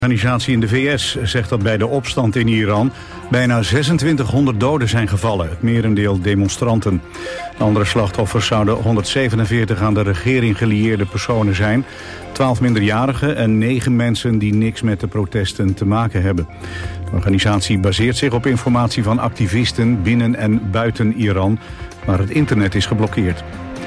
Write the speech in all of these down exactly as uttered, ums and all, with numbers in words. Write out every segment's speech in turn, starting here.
De organisatie in de V S zegt dat bij de opstand in Iran bijna zesentwintighonderd doden zijn gevallen, het merendeel demonstranten. De andere slachtoffers zouden honderdzevenenveertig aan de regering gelieerde personen zijn, twaalf minderjarigen en negen mensen die niks met de protesten te maken hebben. De organisatie baseert zich op informatie van activisten binnen en buiten Iran, maar het internet is geblokkeerd.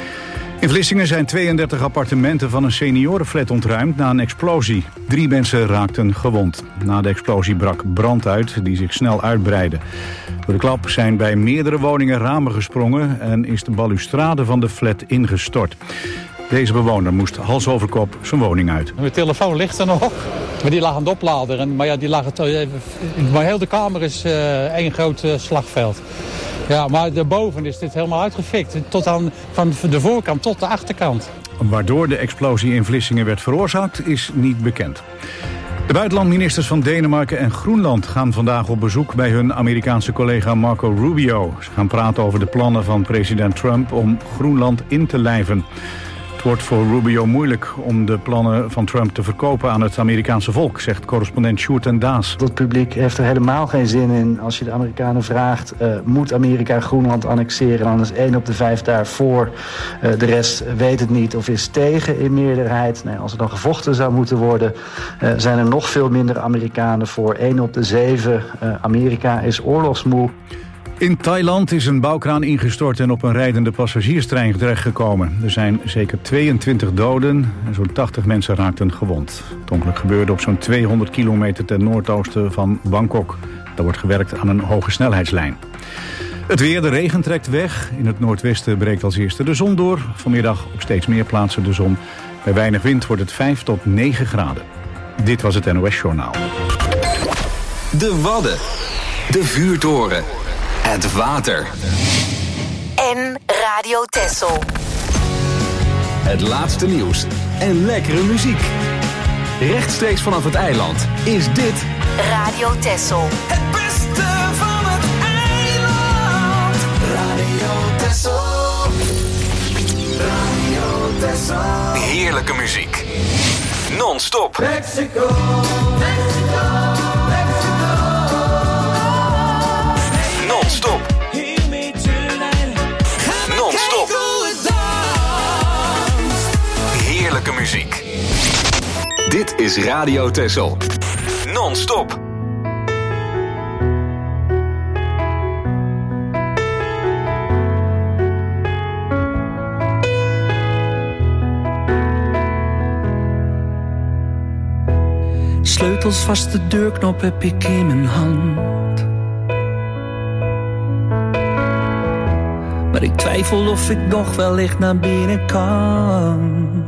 In Vlissingen zijn tweeëndertig appartementen van een seniorenflat ontruimd na een explosie. Drie mensen raakten gewond. Na de explosie brak brand uit die zich snel uitbreidde. Door de klap zijn bij meerdere woningen ramen gesprongen en is de balustrade van de flat ingestort. Deze bewoner moest hals over kop zijn woning uit. Mijn telefoon ligt er nog, maar die lag aan het opladen. En, maar ja, die lag het, maar heel de kamer is uh, één groot uh, slagveld. Ja, maar daarboven is dit helemaal uitgefikt. Tot aan, van de voorkant tot de achterkant. Waardoor de explosie in Vlissingen werd veroorzaakt is niet bekend. De buitenlandministers van Denemarken en Groenland gaan vandaag op bezoek bij hun Amerikaanse collega Marco Rubio. Ze gaan praten over de plannen van president Trump om Groenland in te lijven. Het wordt voor Rubio moeilijk om de plannen van Trump te verkopen aan het Amerikaanse volk, zegt correspondent Sjoerd en Daas. Het publiek heeft er helemaal geen zin in als je de Amerikanen vraagt, uh, moet Amerika Groenland annexeren? Dan is één op de vijf daarvoor. Uh, de rest weet het niet of is tegen in meerderheid. Nee, als er dan gevochten zou moeten worden, uh, zijn er nog veel minder Amerikanen voor. één op de zeven. Uh, Amerika is oorlogsmoe. In Thailand is een bouwkraan ingestort en op een rijdende passagierstrein terechtgekomen. Er zijn zeker tweeëntwintig doden en zo'n tachtig mensen raakten gewond. Het ongeluk gebeurde op zo'n tweehonderd kilometer ten noordoosten van Bangkok. Daar wordt gewerkt aan een hoge snelheidslijn. Het weer, de regen trekt weg. In het noordwesten breekt als eerste de zon door. Vanmiddag op steeds meer plaatsen de zon. Bij weinig wind wordt het vijf tot negen graden. Dit was het N O S Journaal. De Wadden. De vuurtoren. Het water. En Radio Texel. Het laatste nieuws en lekkere muziek. Rechtstreeks vanaf het eiland is dit Radio Texel. Het beste van het eiland. Radio Texel. Radio Texel. Heerlijke muziek. Non-stop. Mexico. Mexico. Non-stop. Non-stop. Heerlijke muziek. Dit is Radio Texel. Non-stop. Sleutels vast, de deurknop heb ik in mijn hand. Maar ik twijfel of ik nog wellicht naar binnen kan.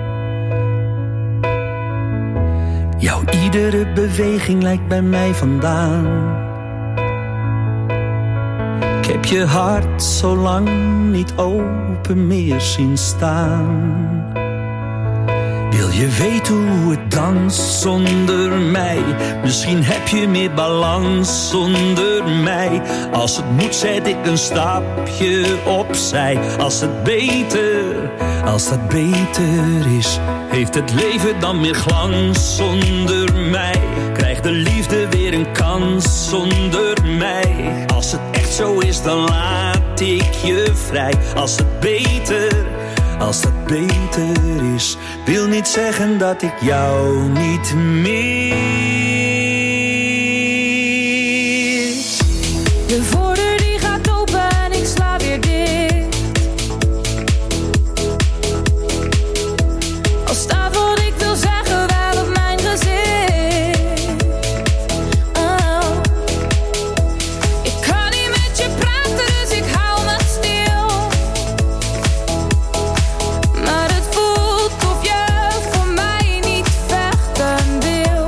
Jouw iedere beweging lijkt bij mij vandaan. Ik heb je hart zo lang niet open meer zien staan. Wil je weten hoe het danst zonder mij? Misschien heb je meer balans zonder mij. Als het moet zet ik een stapje opzij. Als het beter, als dat beter is, heeft het leven dan meer glans zonder mij? Krijgt de liefde weer een kans zonder mij? Als het echt zo is, dan laat ik je vrij. Als het beter, als dat beter is, wil niet zeggen dat ik jou niet mis. De voordeur die gaat open en ik sla weer dicht. Al staat wat ik wil zeggen wel op mijn gezicht. Oh. Ik kan niet met je praten, dus ik hou me stil. Maar het voelt of je voor mij niet vechten wil.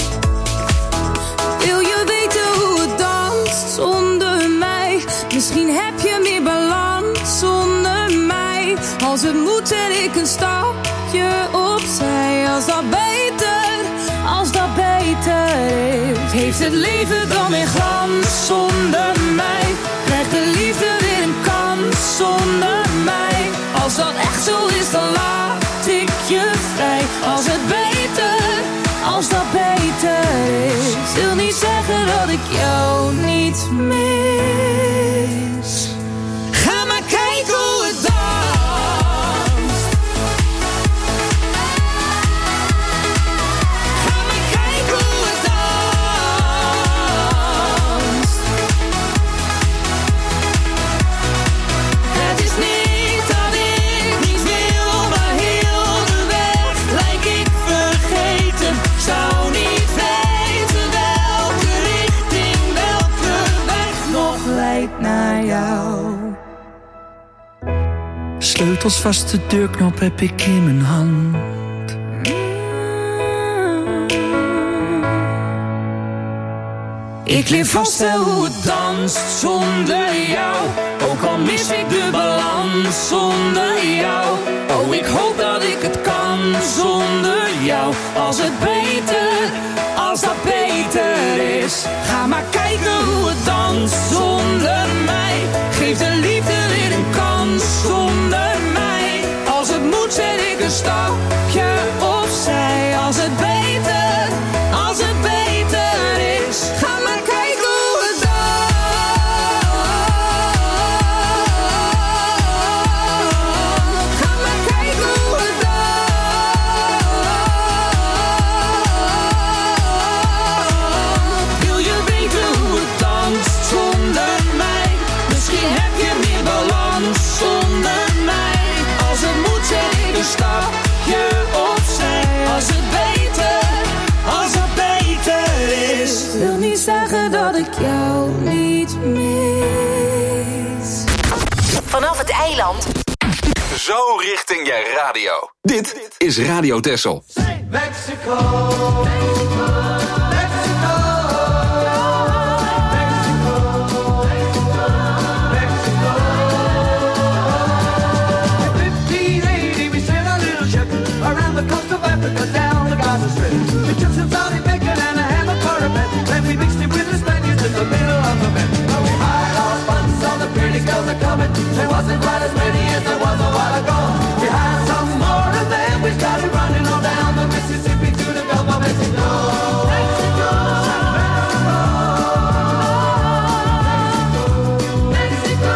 Wil je weten hoe het danst zonder mij? Misschien heb je meer balans zonder mij. Als het moet zet ik een stapje opzij. Als dat beter, als dat beter is, heeft het leven dan weer glans zonder mij? Krijgt de liefde weer een kans zonder mij? Als dat echt zo is, dan laat ik je vrij. Als het beter, als dat beter ik jou niet mis. Ga maar kijken hoe het danst. Ga maar kijken hoe het danst. Het is niet dat ik niet wil, maar heel de weg lijk ik vergeten. Zou niet weten welke richting, welke weg nog leidt naar jou. Sleutels vast, de deurknop heb ik in mijn hand. Ik leer vast wel hoe het danst zonder jou. Ook al mis ik de balans zonder jou. Oh, ik hoop dat ik het kan zonder jou. Als het beter, als dat beter is. Ga maar kijken hoe het danst zonder mij. Geef de liefde weer een kans zonder mij. Als het moet zet ik een stapje opzij. Als het beter, als het beter is. Ga maar kijken hoe het danst. Ga maar kijken hoe het danst. Wil je weten hoe het danst zonder mij? Misschien heb je meer balans zonder mij. Als het moet zet ik een stapje opzij. Als het beter, als het beter is. Wil niet zeggen dat ik jou niet mis. Vanaf het eiland. Zo richting je radio. Dit is Radio Texel. Mexico, Mexico, Mexico, Mexico, Mexico. In fifteen eighty we sailed a little ship around the coast of Africa down the Gaza Strip. We took some Saudi bacon and a ham of cornbread, then we mixed it with the Spaniards in the middle of the bed. But we hired our fun, so the pretty girls are coming. There wasn't quite as many as there was a while ago. We had some more and then we started running on down the Mississippi to the Gulf of Mexico. Mexico, Mexico, Mexico.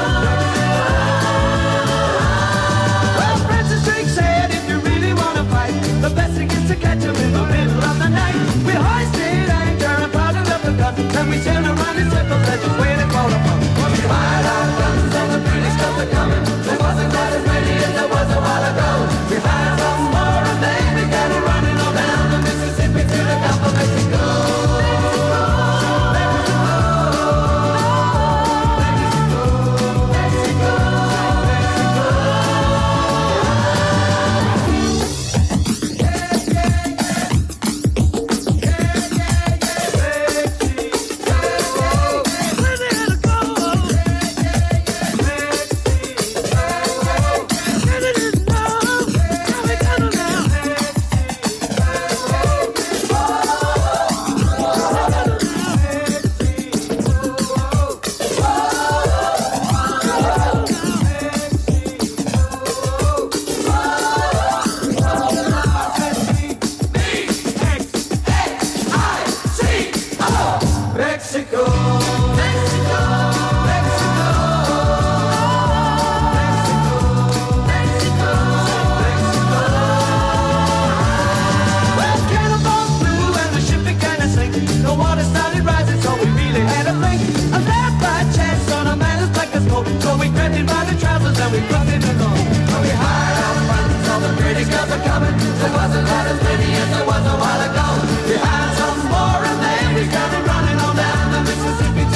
Well, Francis Drake said if you really want to fight, the best thing is to catch him in the middle of the night. We hoisted anchor and powdered up the gun, then we sailed around in circles and just waited for the fun. We fired our guns and the British guns are coming. There wasn't quite as many as there was a while ago. We fired some more and then we got it running on down the Mississippi to the Gulf of Mexico. Mexico, Mexico, Mexico, Mexico, Mexico. Well, cannonballs flew and the ship began to sink. The water started rising, so we really had to think. I left by chance on a man as black as smoke. So we grabbed him by the trousers and we dropped him alone. When we hired our friends, all the pretty girls are coming. There wasn't quite as many as there was a while ago. We hired some more and then we started running on down the Mississippi.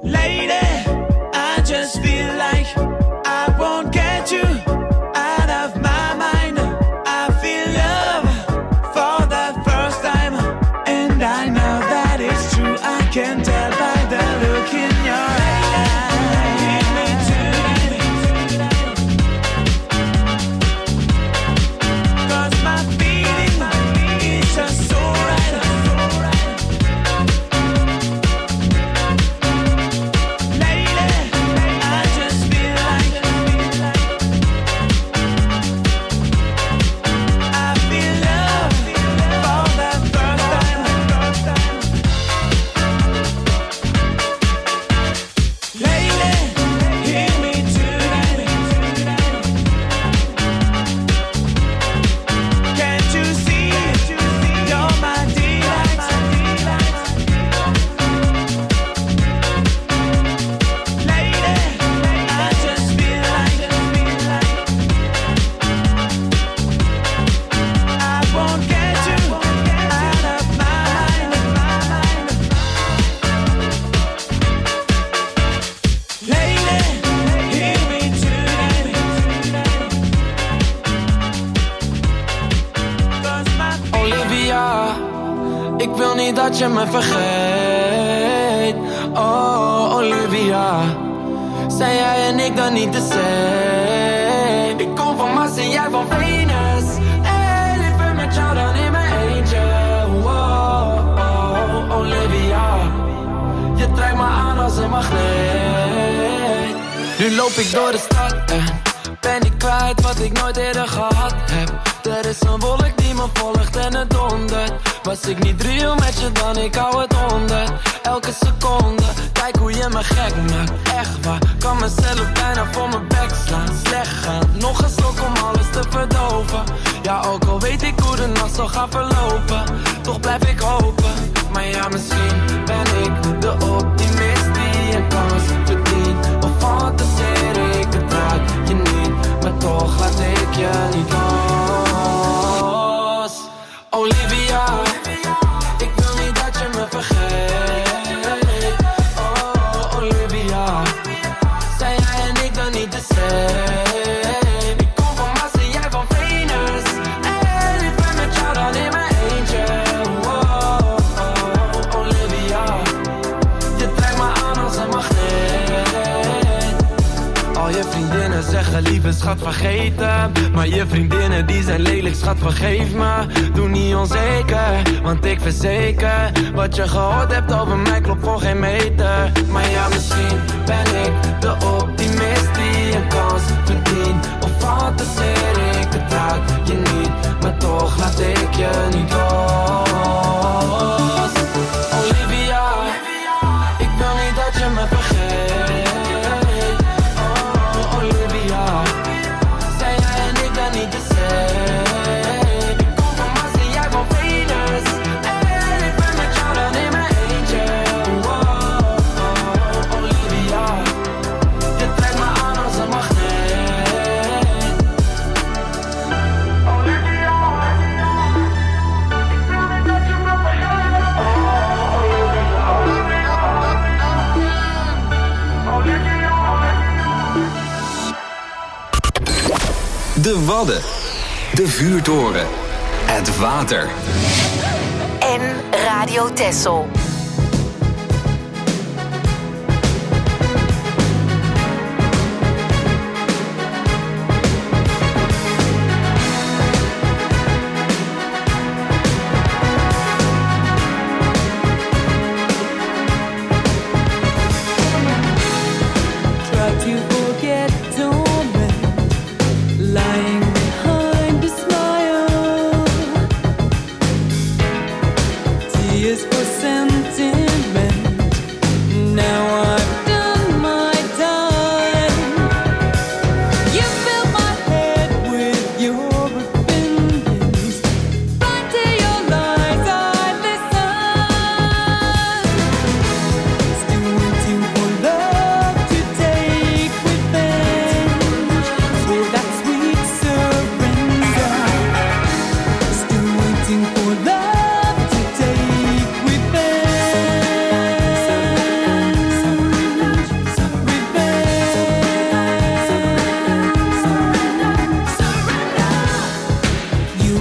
Lady, I just feel like I won't get you out of my mind. I feel love for the first time, and I know that it's true. I can tell by the look in your eyes. Give me tonight, 'cause my feeling is just so right. Lately, I just feel like I feel love for the first time. Lately, hear me tonight. Can't you see you're my delight? Lady, I just feel like I won't get you out of my mind. Lady, hear me tonight. 'Cause my Olivia, ik wil niet dat je me vergeet. Oh, Olivia, zijn jij en ik dan niet de same? Ik kom van Mars en jij van Venus. En ik ben met jou dan in mijn eentje. Oh, oh, Olivia, je trekt me aan als een magneet. Nu loop ik door de stad en ben ik kwijt wat ik nooit eerder gehad heb. Er is een wolk die me volgt en het dondert. Was ik niet real met je dan, ik hou het onder. Elke seconde, kijk hoe je me gek maakt. Echt waar, kan mezelf bijna voor mijn bek slaan. Slecht gaan, nog een slok om alles te verdoven. Ja, ook al weet ik hoe de nacht zal gaan verlopen, toch blijf ik hopen. Maar ja, misschien ben ik de optimist die een kans verdient. Of fantaseer ik het raak je niet, maar toch laat ik je niet los. Olivia, ik wil niet dat je me vergeet. Oh, Olivia, zijn jij en ik dan niet de same? Ik kom van Mars en jij van Venus. En ik ben met jou dan in mijn eentje. Oh, oh, Olivia, je trekt me aan als een magneet. Al je vriendinnen zeggen lieve schat vergeten, maar je vriendinnen die zijn lelijk schat vergeef me. Doe niet onzeker, want ik verzeker wat je gehoord hebt over mij klopt voor geen meter. Maar ja, misschien ben ik de optimist die een kans verdient. Of fantaseer ik het raak je niet, maar toch laat ik je niet los. Olivia, ik wil niet dat je me vergeet. Oh, Olivia, zijn jij en ik dan niet de same? Ik kom van Mars en jij van Venus. En ik ben met jou dan in mijn eentje. Oh, oh, Olivia, je trekt me aan als een magneet. Olivia, ik wil niet dat je me vergeet. Oh, Olivia, Olivia. De Wadden. De Vuurtoren. Het water. En Radio Texel. Try to forget, dormant, lying behind a smile. Tears for sent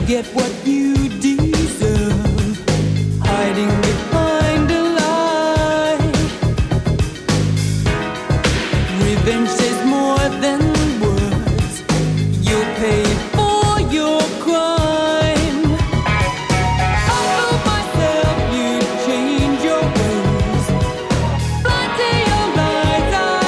get what you deserve, hiding behind a lie. Revenge says more than words. You'll pay for your crime. I told myself you'd change your ways. Blind to your lies, I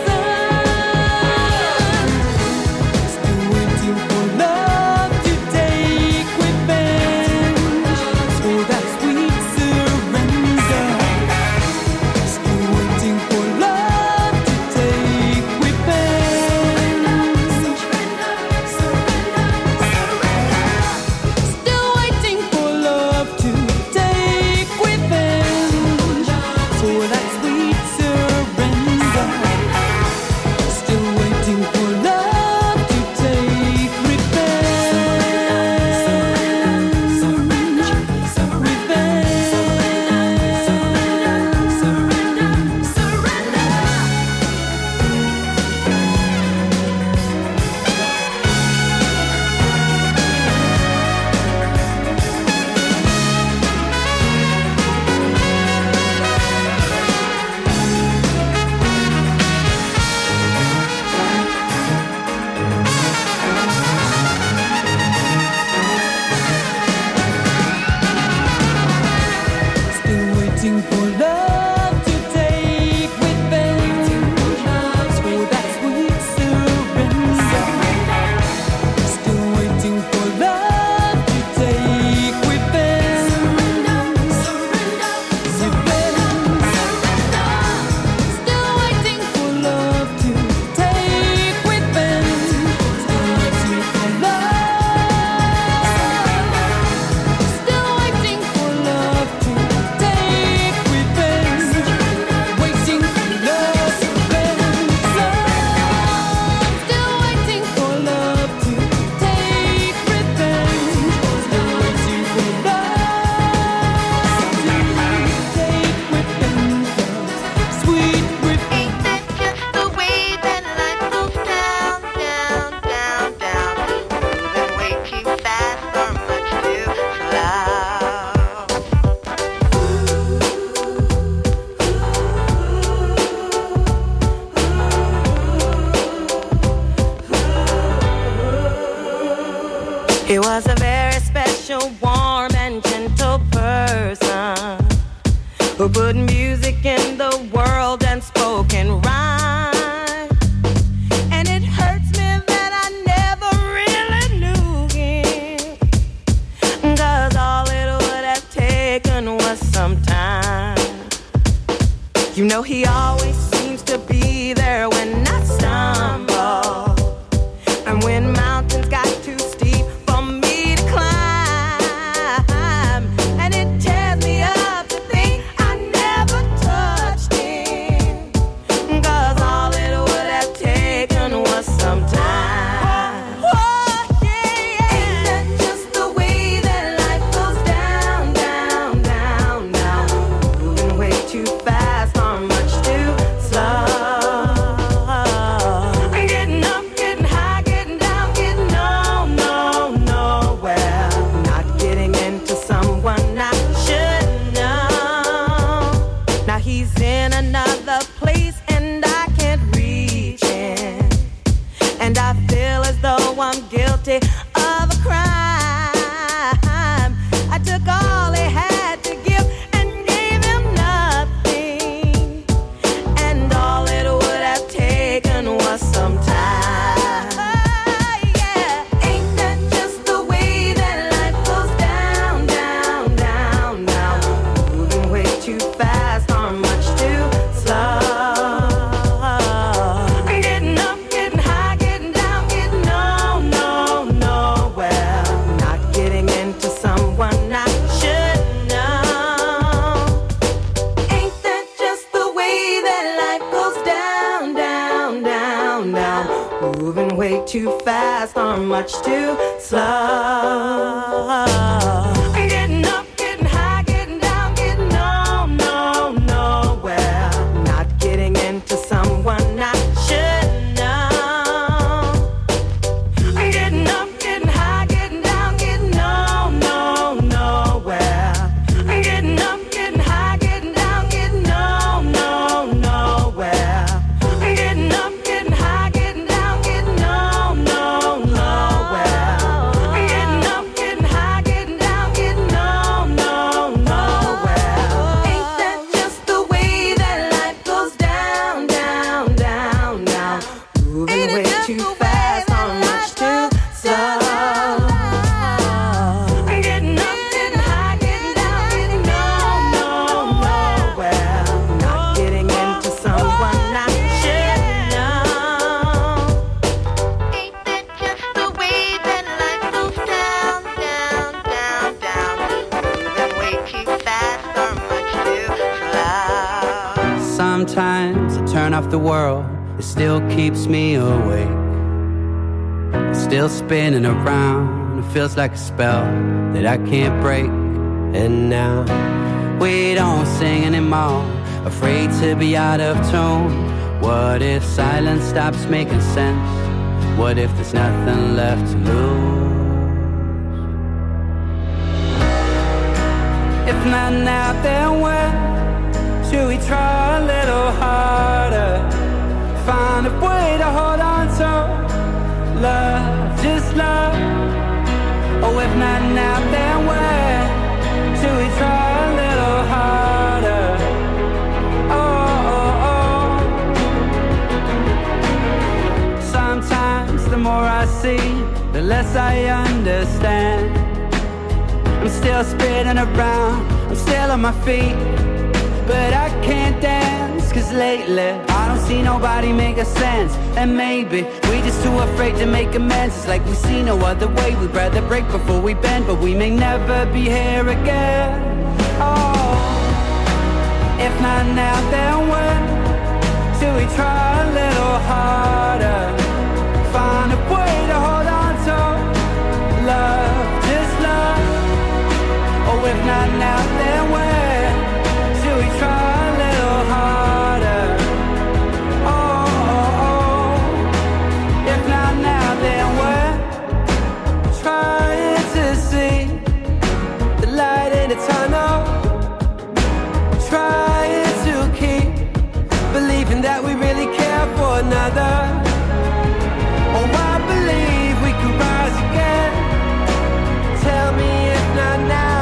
listen. Still waiting for love to take revenge for that sweet surrender. Still waiting for love to take revenge. Still waiting for love to take revenge for that sweet surrender. Still waiting for love to take Still waiting for love to take revenge for that sweet surrender. Still waiting for love to take revenge. Revenge. Still waiting for love to take revenge. Still waiting for love. Still waiting for love to take revenge. Waiting for love, revenge. Still waiting for love to take revenge. Still waiting for love to take revenge. Sweet revenge. Ain't that just the way that life goes down, down, down, down? Moving way too fast or much too slow. He was a very special, warm and gentle person who put music in the world and spoke in rhyme. And it hurts me that I never really knew him, 'cause all it would have taken was some time. You know he always seems to be there when I stumble, and when mountains got too steep for me to climb, and it tears me up to think I never touched him, 'cause all it would have taken was some time. Oh, yeah. Ain't that just the way that life goes down, down, down, down? Moving way too fast or much too slow. I'm getting up, getting high, getting down, getting no, no, nowhere. Not getting into someone I should know. Now he's in another place and I can't reach him, and I feel as though I'm guilty of a crime. I took all he had to give and gave him nothing, and all it would have taken was some time. Yeah. Ain't that just the way that life goes down, down, down, down? Moving way too fast or much too slow. I'm getting up, getting high, getting down, getting no, no, nowhere. Not getting into someone I should know. Ain't that just the way that life goes down, down, down, down? Moving way too fast or much too slow. I'm getting up, getting high, getting down, getting no, no, nowhere. Not getting into someone I should know. I'm getting up, getting high, getting down, getting no, turn off the world, it still keeps me awake. It's still spinning around, it feels like a spell that I can't break. And now we don't sing anymore, afraid to be out of tune. What if silence stops making sense? What if there's nothing left to lose? If not now, then when? Should we try a little harder? Find a way to hold on to love, just love. Oh, if not now, then when? Should we try a little harder? Oh, oh, oh. Sometimes the more I see, the less I understand. I'm still spinning around, I'm still on my feet, but I can't dance, cause lately I don't see nobody make a sense. And maybe we just too afraid to make amends. It's like we see no other way, we'd rather break before we bend, but we may never be here again. Oh, if not now, then when? Should we try a little harder? Find a way to hold on to love, just love. Oh, if not now, then when? Should we try a little harder? Oh, oh, oh. If not now, then when? Trying to see the light in the tunnel, trying to keep believing that we really care for another. Oh, I believe we can rise again. Tell me if not now.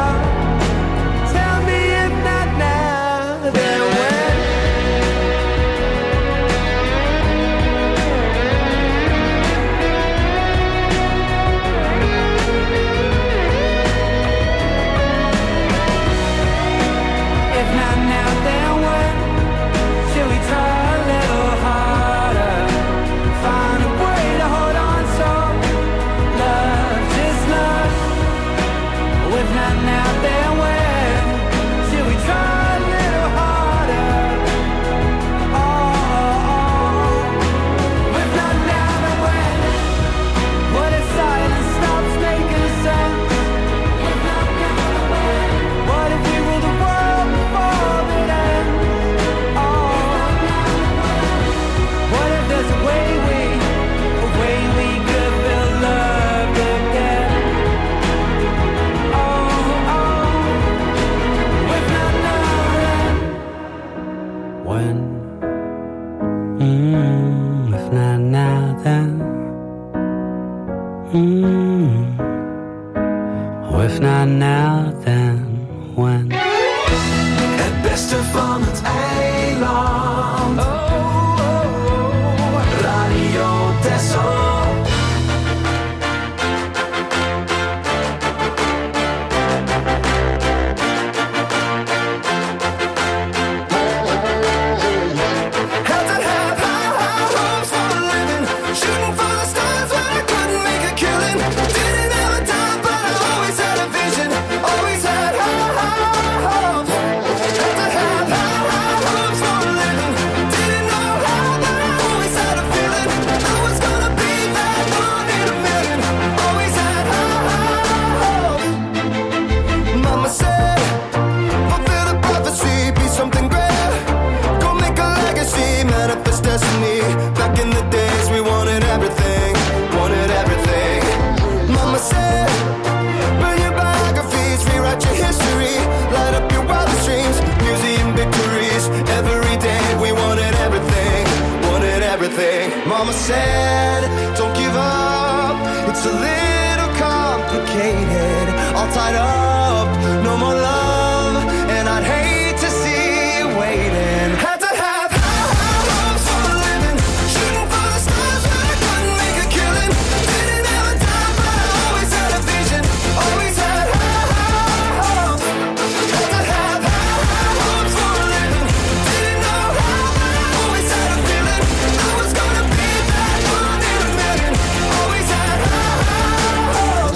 Mama said, don't give up, it's a little complicated, all tied up, no more love, and I'd hate to see you waiting. Had to have high, high hopes for a living, shooting for the stars when I couldn't make a killing, didn't have a dime but I always had a vision, always had high, high hopes. Had to have high, high hopes for a living, didn't know how but I always had a feeling, I was gonna be that one in a million, always had high, high hopes.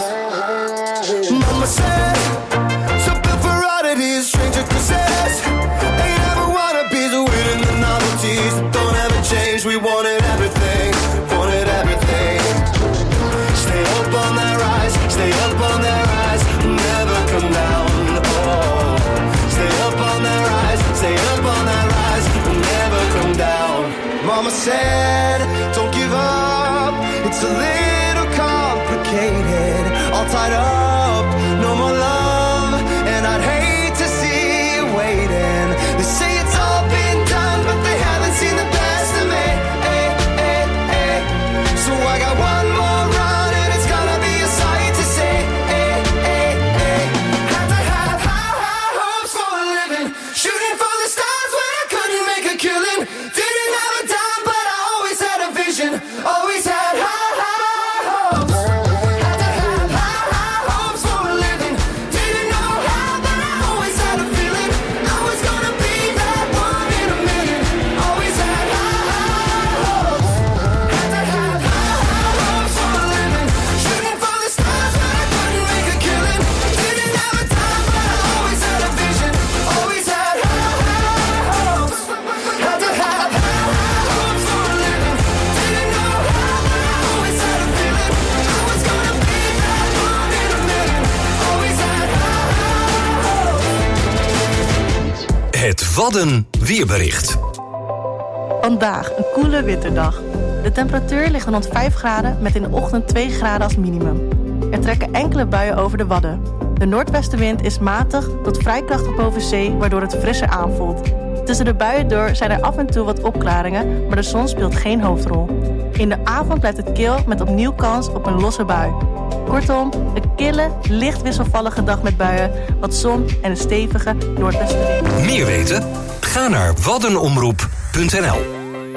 Mama said, something for oddities, stranger possessed, ain't ever wanna be the weird and the novelties, don't ever Het Wadden weerbericht. Vandaag een koele winterdag. De temperatuur ligt rond vijf graden met in de ochtend twee graden als minimum. Er trekken enkele buien over de Wadden. De noordwestenwind is matig tot vrij krachtig boven zee, waardoor het frisser aanvoelt. Tussen de buien door zijn er af en toe wat opklaringen, maar de zon speelt geen hoofdrol. In de avond blijft het kil met opnieuw kans op een losse bui. Kortom, een kille, licht wisselvallige dag met buien, wat zon en een stevige noordwestenwind. Meer weten? Ga naar waddenomroep punt n l.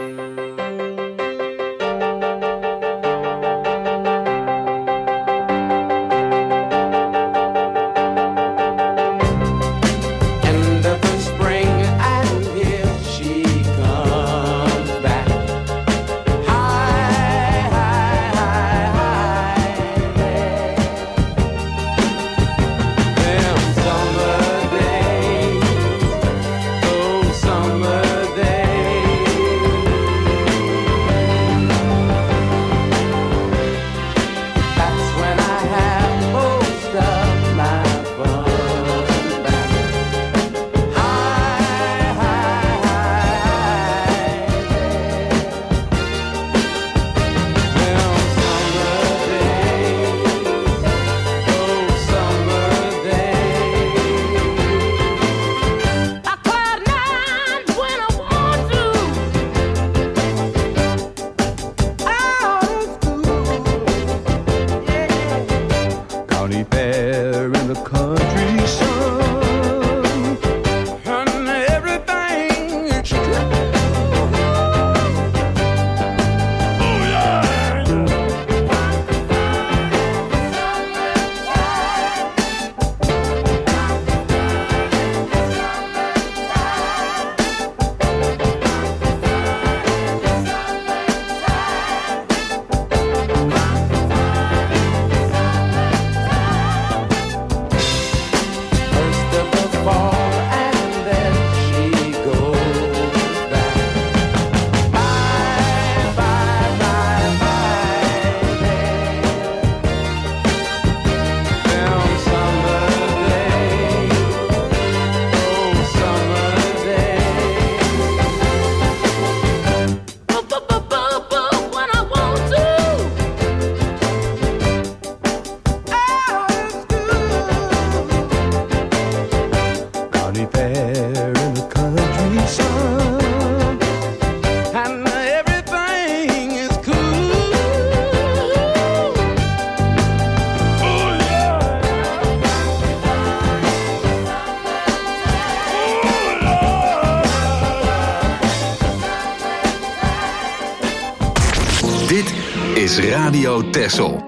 is Radio Texel.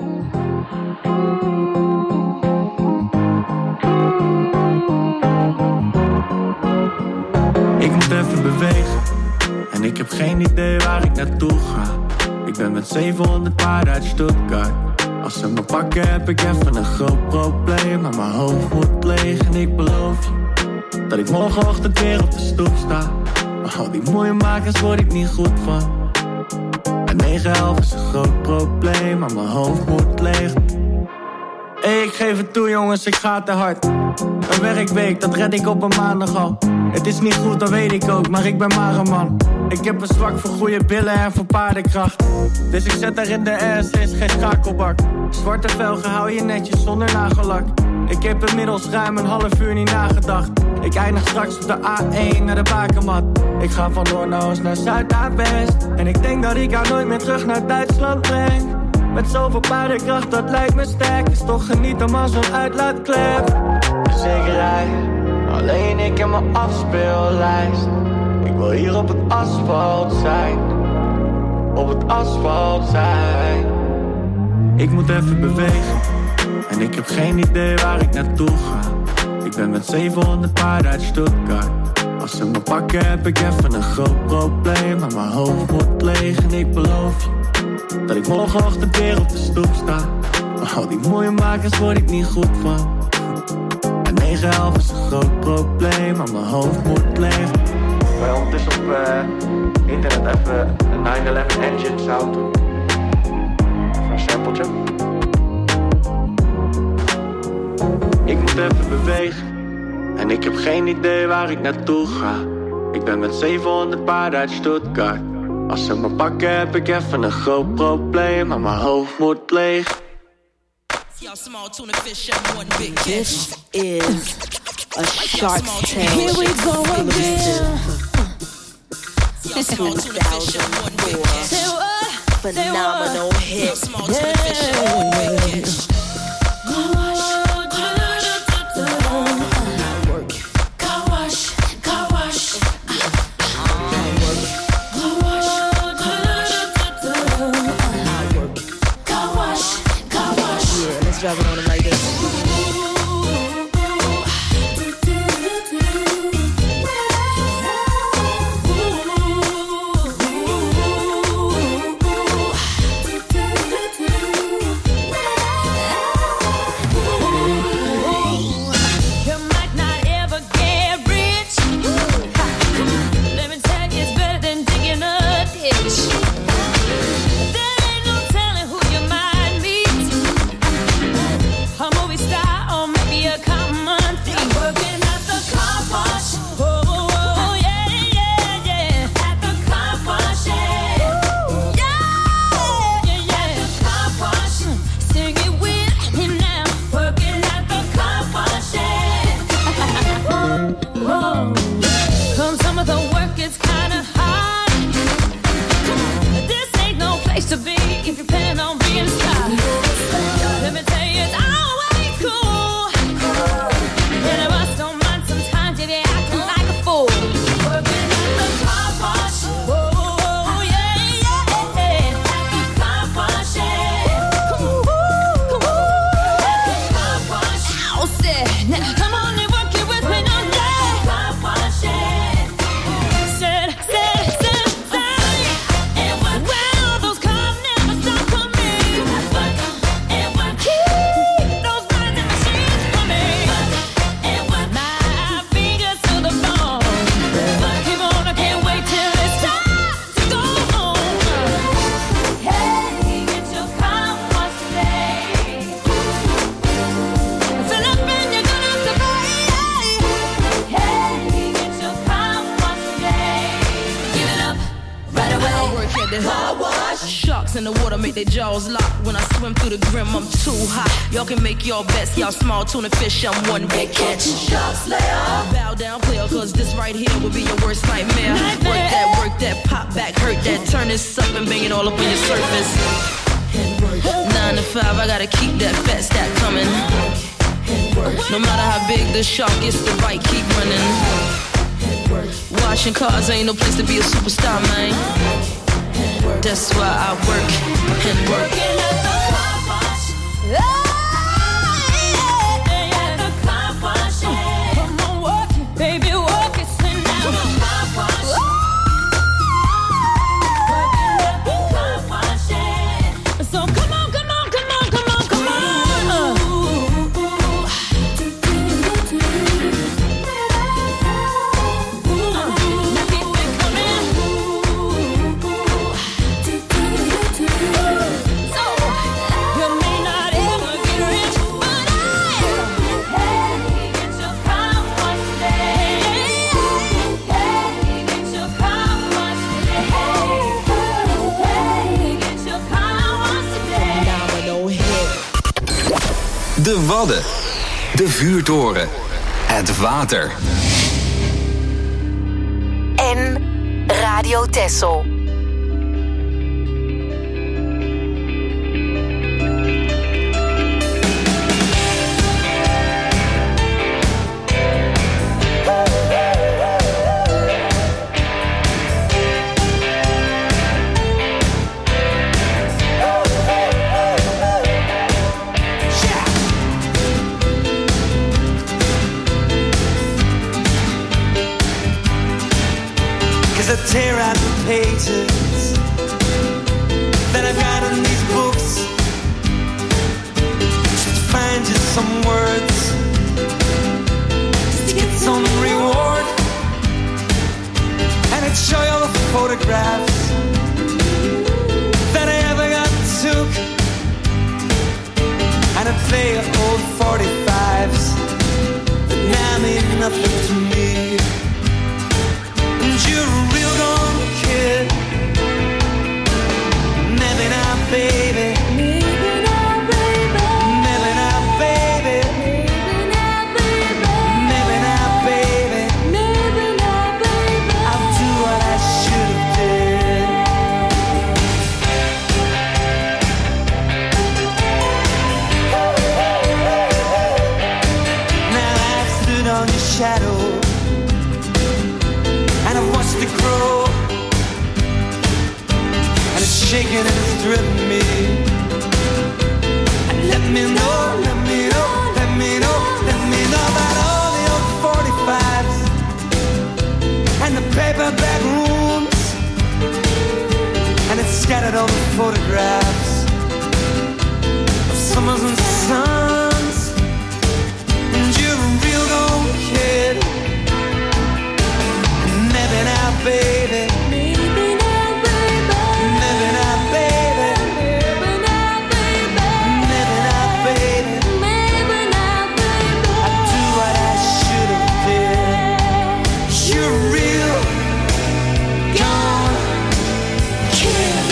Ik moet even bewegen en ik heb geen idee waar ik naartoe ga. Ik ben met zevenhonderd paarden uit Stuttgart. Als ze me pakken heb ik even een groot probleem. Maar mijn hoofd wordt leeg en ik beloof je dat ik morgenochtend weer op de stoep sta. Maar al die mooie makers word ik niet goed van. En negen elf is een groot probleem, maar mijn hoofd wordt leeg. Hey, ik geef het toe jongens, ik ga te hard. Een werkweek, dat red ik op een maandag al. Het is niet goed, dat weet ik ook, maar ik ben maar een man. Ik heb een zwak voor goede billen en voor paardenkracht. Dus ik zet daar in de S, is geen schakelbak. Zwarte velgen hou je netjes zonder nagellak. Ik heb inmiddels ruim een half uur niet nagedacht. Ik eindig straks op de A één naar de Bakermat. Ik ga van noord naar oost naar zuid naar west. En ik denk dat ik jou nooit meer terug naar Duitsland breng. Met zoveel paardenkracht, dat lijkt me sterk. Is toch genieten maar zo'n uitlaatklep. Zekerheid, alleen ik en mijn afspeellijst. Ik wil hier op het asfalt zijn. Op het asfalt zijn. Ik moet even bewegen en ik heb geen idee waar ik naartoe ga. Ik ben met zevenhonderd paarden uit Stuttgart. Als ze me pakken heb ik even een groot probleem. Maar mijn hoofd wordt leeg en ik beloof je dat ik morgenochtend weer op de stoep sta. Maar al die mooie makers word ik niet goed van. En negen elf is een groot probleem, maar mijn hoofd wordt leeg. Wij ondertussen op uh, internet even een nine eleven engine sound doen. Even een sampletje. Ik moet even bewegen En ik heb geen idee waar ik naartoe ga. Ik ben met zevenhonderd paarden uit Stuttgart. Als ze me pakken heb ik even een groot probleem. Maar mijn hoofd moet leeg. This is a Shark Tale. Here we go again. two thousand four phenomenal hit. Yeah. Driving on them like this. Y'all best, y'all small tuna fish, I'm one big catch. Shark Slayer. Bow down, player, cause this right here will be your worst nightmare. nightmare. Work that, work that, pop back, hurt that, turn this up and bang it all up on your surface. Nine to five, I gotta keep that fat stack coming. No matter how big the shark is, the bite keep running. Washing cars ain't no place to be a superstar, man. That's why I work and work. Baby, walk it, sit down. So come on, come on, come on, come on, come on. Now keep it coming. So you may not ever get rich, but I hey, get your car wash today. Hey, get your car wash today. Hey, get your car wash today. Phenomenal hit. De Wadden. De vuurtoren. Het water. En Radio Texel. I tear out the pages that I've got in these books just to find just some words, just to get some reward, and I'd show you all the photographs that I ever got took, and I'd play old forty-fives that now mean nothing to me. And you're a real gone kid. Maybe not, baby. Maybe not, baby. Maybe not, baby. Maybe not, baby. Maybe not, baby. I'll do what I should have did. Now I stood on your shadow and I watched it grow. And it's shaking and it's driven me. And let me know, let me know, let me know, let me know about all the old forty-fives and the paperback rooms. And it's scattered all the photographs of summers and suns. And you're a real old kid. And maybe now, baby. Maybe now, baby. Maybe now, baby. Maybe now, baby. Maybe now, baby. Maybe now, baby. I do what I should have did. You're a real gone kid.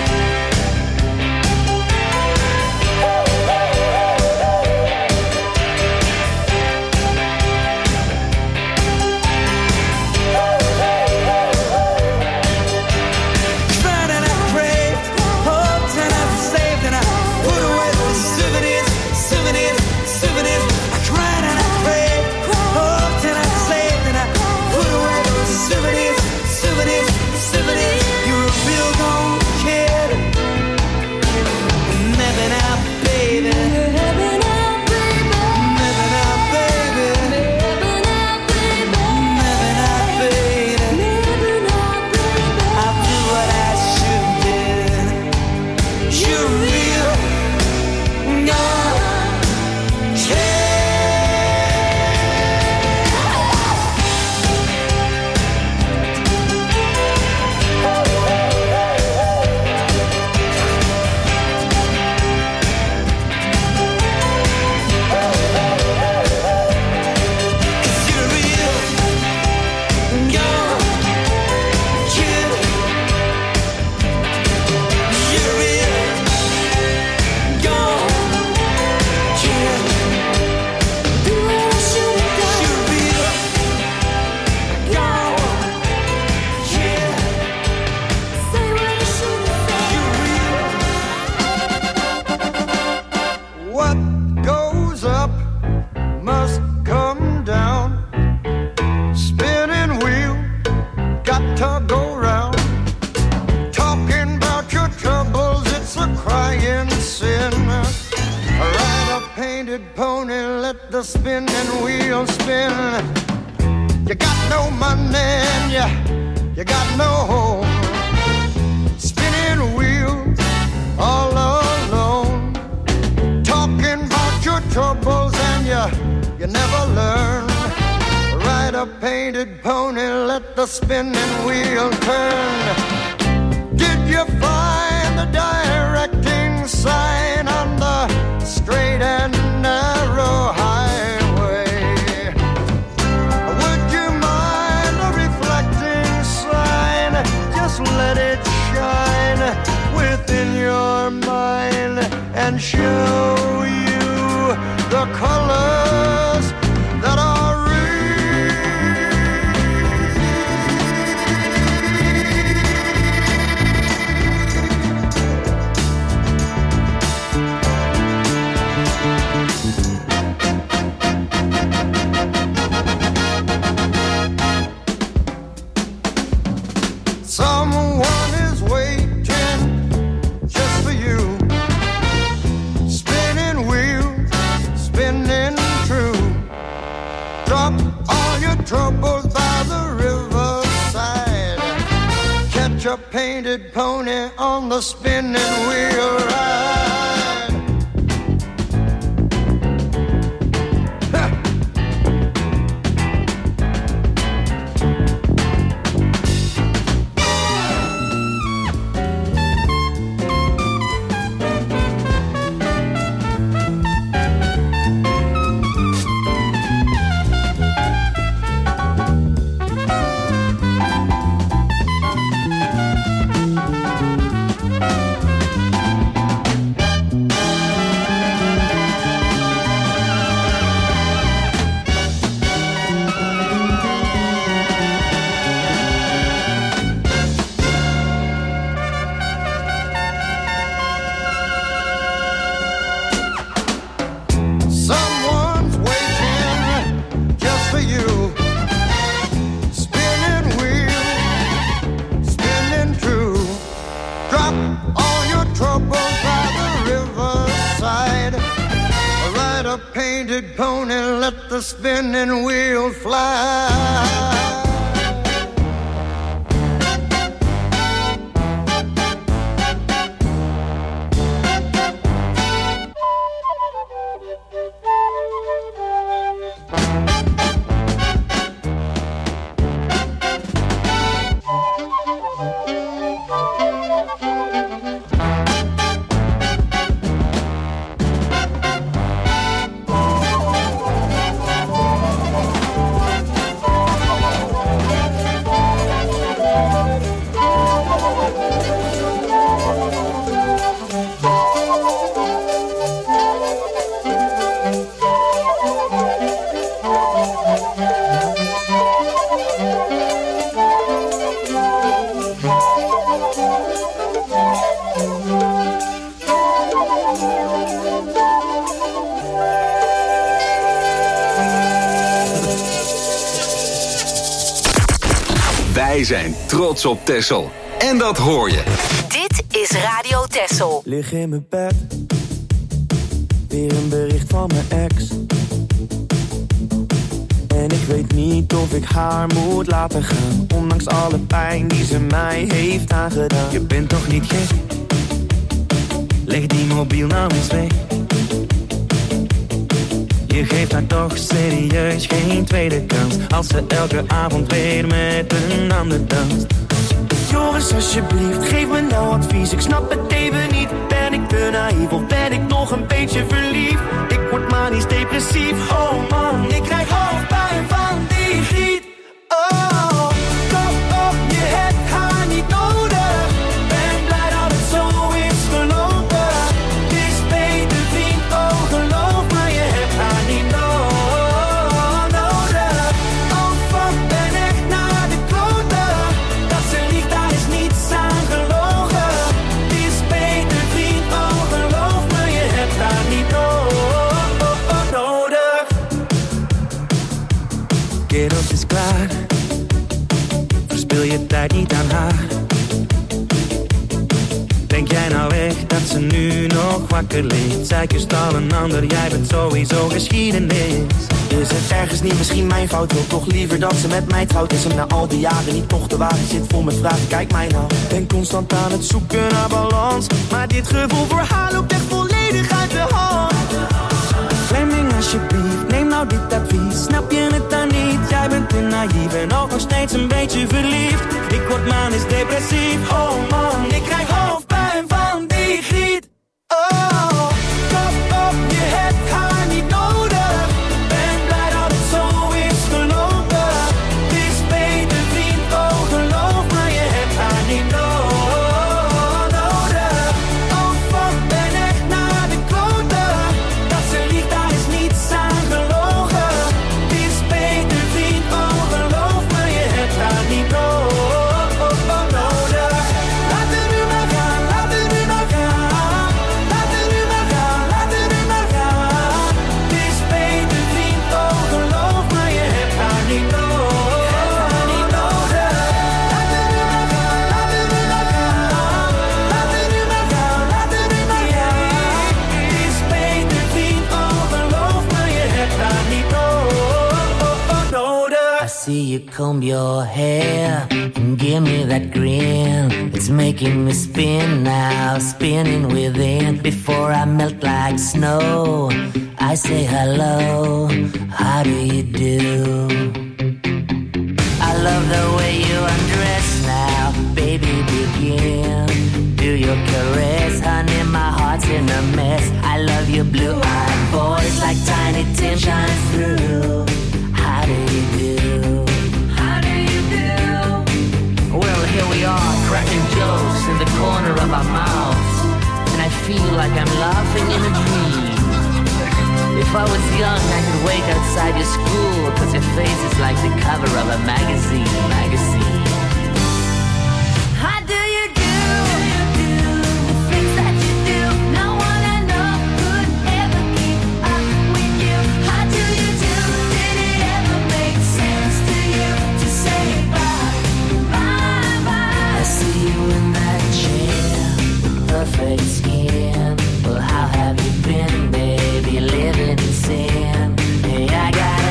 Cried and I craved, hoped and I saved, and I put away those souvenirs, souvenirs, souvenirs. I cried and I craved, hoped and I saved, and I put away those souvenirs, souvenirs, souvenirs. You're a real gone kid. Maybe now, baby. Maybe now, baby. Maybe now, baby. Maybe now, baby. Maybe now, baby. Maybe now, baby. I'll do what I should have did. You're real gone kid. You're real gone kid. You're real gone kid. Do what I should have done. You're real gone kid. Say what I should have said. What goes up must come down. Spinning wheel, got to go round. Talking about your troubles, it's a crying sin. Ride a painted pony, let the spinning wheel spin. You got no money and you, you got no home. Spinning wheel, all alone. Talking about your troubles and you, you never learn. Ride a painted pony, let the spinning wheel turn. Did you find the directing sign on the straight and narrow highway? Would you mind a reflecting sign? Just let it shine within your mind and show you the colors that are real. Someone is waiting just for you. Spinning wheel, spinning true. Drop all your troubles by the riverside. Catch a painted pony on the spinning wheel ride. Ha! the spinning wheel fly. Wij zijn trots op Texel. En dat hoor je. Dit is Radio Texel. Lig in mijn bed. Weer een bericht van mijn ex. En ik weet niet of ik haar moet laten gaan. Ondanks alle pijn die ze mij heeft aangedaan. Je bent toch niet gek? Leg die mobiel nou eens weg. Je geeft haar toch serieus geen tweede kans. Als ze elke avond weer met een ander danst. Joris, alsjeblieft, geef me nou advies. Ik snap het even niet. Ben ik te naïef of ben ik nog een beetje verliefd? Ik word manisch depressief. Oh man, ik krijg hoofdpijn van die giet. Oh, kom op, je hebt haar niet nodig. Ben blij dat het zo is gelopen. Het is beter vriend, oh geloof me, je hebt haar niet no- nodig. Oh fuck, ben echt naar de kloten. Dat ze liegt, daar is niets aan gelogen. Het is beter vriend, oh geloof me, je hebt haar niet no- nodig. Kerels is klaar. Verspil je tijd niet aan haar. Denk jij nou echt dat ze nu nog wakker ligt? Zij kust al een ander, jij bent sowieso geschiedenis. Is het ergens niet misschien mijn fout? Wil toch liever dat ze met mij trouwt? Is hem na al die jaren niet toch de waarheid? Zit vol met vragen, kijk mij nou. Ben constant aan het zoeken naar balans. Maar dit gevoel voor haar loopt echt volledig uit de hand. Fleming alsjeblieft, neem nou dit advies. Snap je het dan niet? Jij bent te naïef en ook nog steeds een beetje verliefd. Ik word manisch depressief. Oh man, ik krijg hoofdpijn van die griet. Oh, kop op, je hebt haar niet nodig. Ben blij dat het zo is gelopen. Het is beter vriend, oh geloof me, je hebt haar niet no- nodig. Oh fuck, ben echt naar de kloten. Dat ze liegt, daar is niets aan gelogen. Het is beter vriend, oh geloof me, je hebt haar niet no- nodig. Laat het nu maar gaan, laat het nu maar gaan. Laat het nu maar gaan, laat het nu maar gaan. Het is beter vriend, oh geloof me, je hebt haar niet no- niet nodig. Laat het nu maar gaan, laat het nu maar gaan. Laat het nu maar gaan, laat het nu maar gaan. Het is beter vriend, oh geloof me, je hebt haar niet no- nodig. I see you comb your hair and give me that grin. It's making me spin now, spinning within. Before I melt like snow, I say hello, how do you do? I love the way you undress now, baby begin. Do your caress, honey, my heart's in a mess. I love your blue-eyed voice like Tiny Tim shines through. How do you do? How do you do? Well, here we are, cracking jokes in the corner of our mouths. And I feel like I'm laughing in a dream. If I was young, I could wait outside your school, cause your face is like the cover of a magazine, magazine. How do you do? The things that you do, no one I know could ever keep up with you. How do you do? Did it ever make sense to you to say bye, bye, bye? I see you in that chair, perfect skin. Well, how have you been, baby? Living in sin. Hey, I got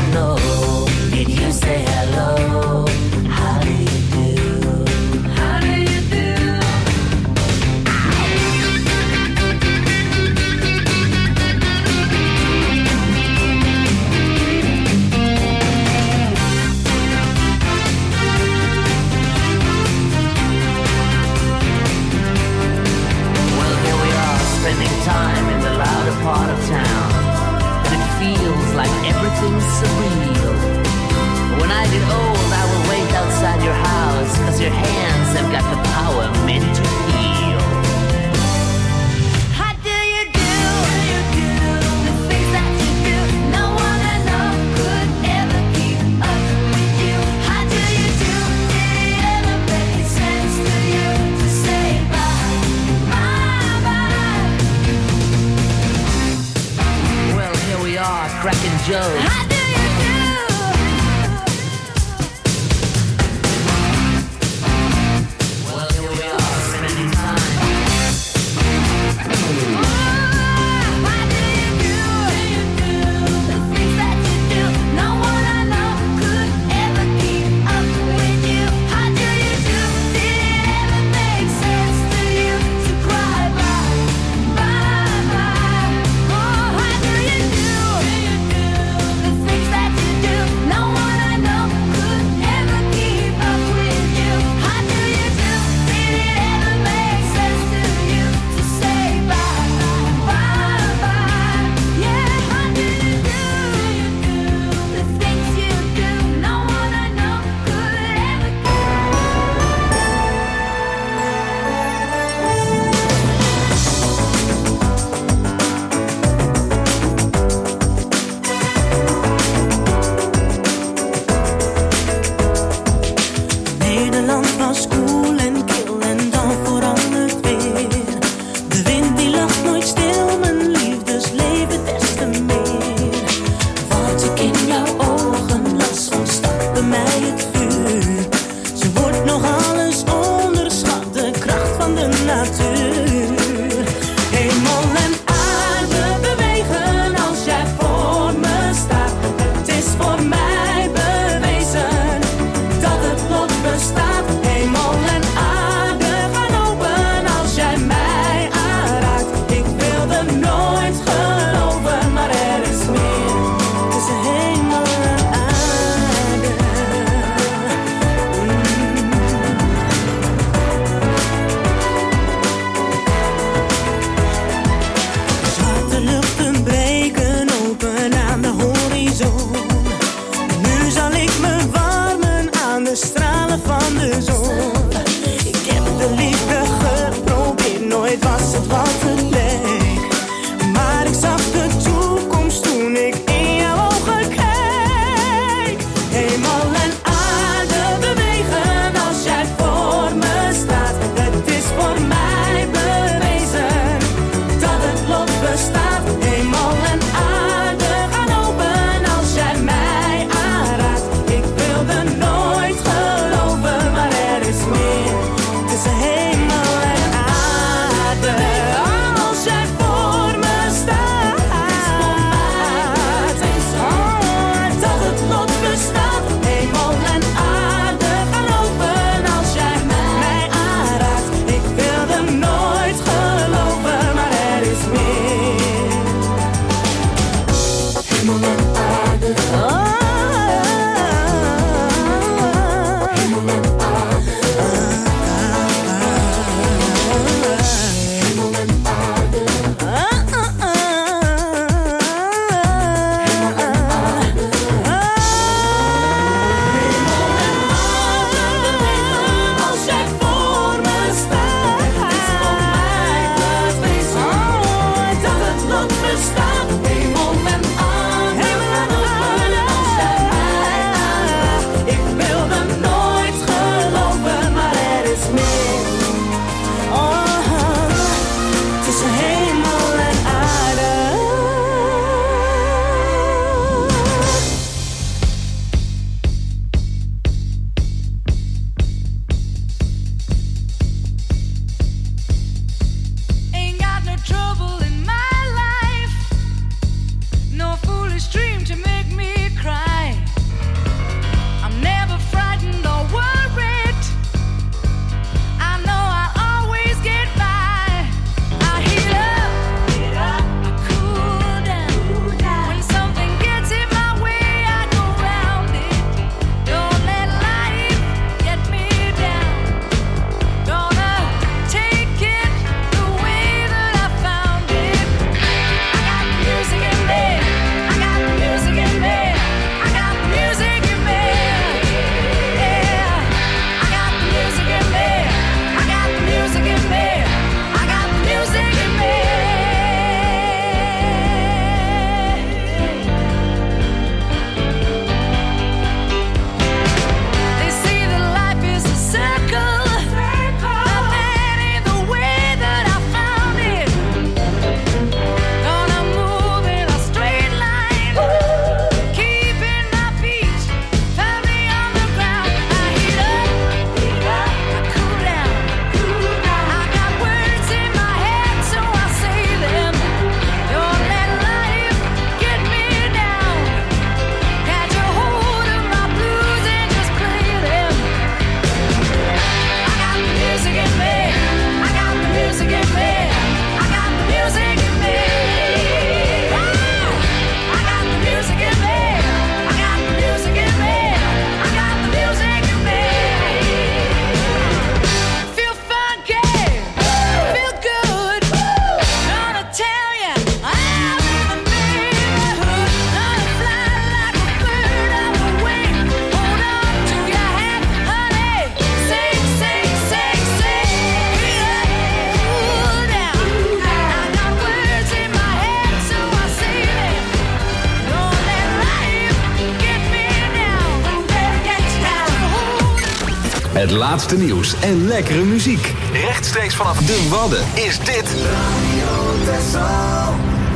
Het laatste nieuws en lekkere muziek. Rechtstreeks vanaf de Wadden is dit Radio Texel.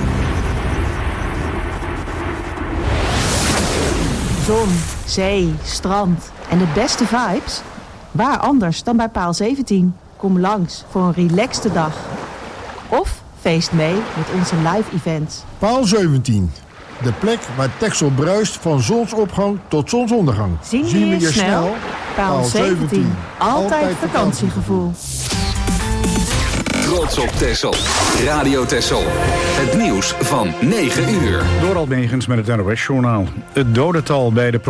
Zon, zee, strand en de beste vibes? Waar anders dan bij Paal zeventien? Kom langs voor een relaxte dag. Of feest mee met onze live events. Paal zeventien. De plek waar Texel bruist van zonsopgang tot zonsondergang. Zien we je snel? snel? Paal zeventien. Altijd, Altijd vakantiegevoel. Trots op Texel. Radio Texel. Het nieuws van negen uur. Door Almegens met het N O S-journaal. Het dodental bij de